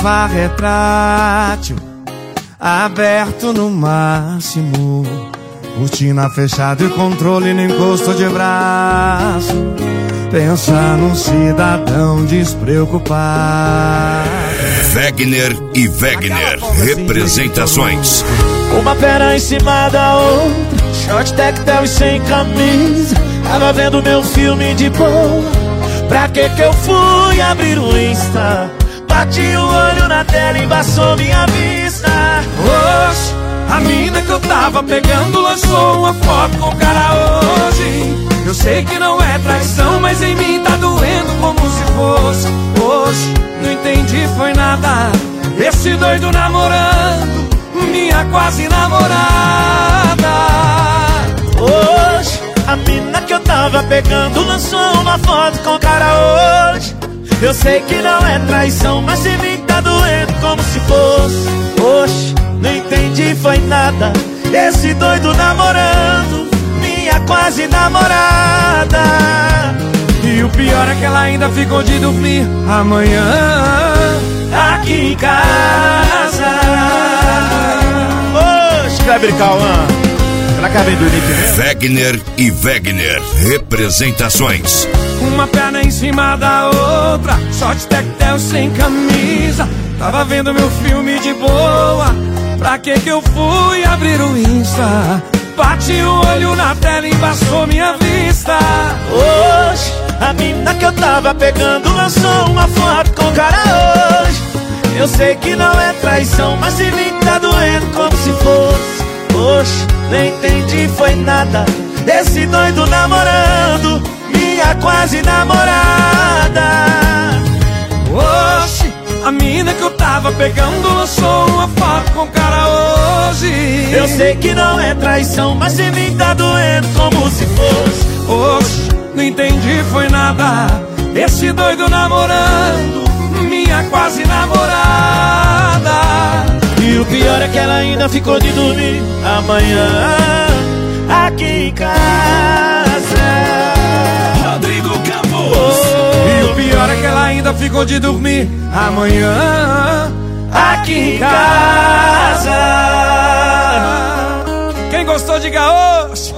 lava retrátil aberto no máximo, cortina fechada e controle no encosto de braço. Pensa num cidadão despreocupado. Wegner e Wegner representações. Uma perna em cima da outra, short, tactel e sem camisa. Tava vendo meu filme de boa. Pra que eu fui abrir o Insta? Bati o olho na tela e embaçou minha vista. Hoje, a mina que eu tava pegando lançou uma foto com o cara hoje. Eu sei que não é traição, mas em mim tá doendo como se fosse. Hoje, não entendi foi nada. Esse doido namorando minha quase namorada. Hoje, a mina que eu tava pegando lançou uma foto com o cara hoje. Eu sei que não é traição, mas em mim tá doendo como se fosse. Hoje, não entendi foi nada. Esse doido namorando minha quase namorada. E o pior é que ela ainda ficou de dormir amanhã aqui em casa. Hoje, Kleber Cauã, ela acabei do Nick. Wegner e Wegner representações. Uma perna em cima da outra, short, tactel sem camisa. Tava vendo meu filme de boa. Pra que eu fui abrir o Insta? Bati o olho na tela e embaçou minha vista. Hoje, a mina que eu tava pegando lançou uma foto com o cara hoje. Eu sei que não é traição, mas em mim tá doendo como se fosse. Hoje, nem entendi foi nada. Esse doido namorando minha quase namorada. Hoje, a mina que eu tava pegando lançou uma foto com o cara hoje. Eu sei que não é traição, mas em mim tá doendo como se fosse. Hoje, não entendi foi nada. Esse doido namorando minha quase namorada. E o pior é que ela ainda ficou de dormir amanhã aqui em casa. Rodrigo Campos. E o pior é que ela ainda ficou de dormir amanhã aqui em casa. Quem gostou, diga hoje.